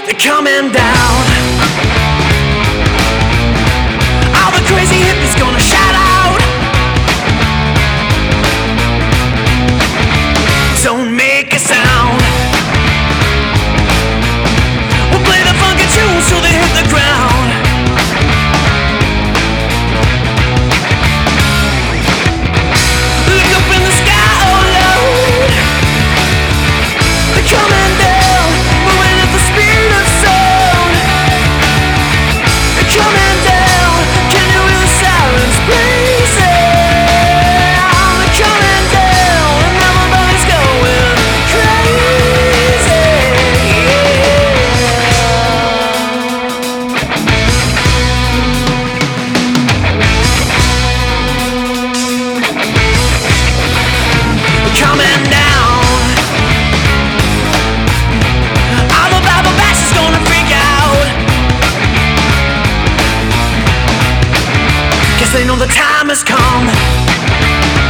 They're coming down. All the crazy hippies gonna shout out. Don't make a sound. We'll play the funky tunes till they hit the ground. Look up in the sky, oh Lord. They're coming down, moving at the speed of sound. They're coming down, can you hear the sirens blazing? They're coming down, and everybody's going crazy. They're coming down. All the Bible bashers gonna freak out. 'Cause they know the time has come.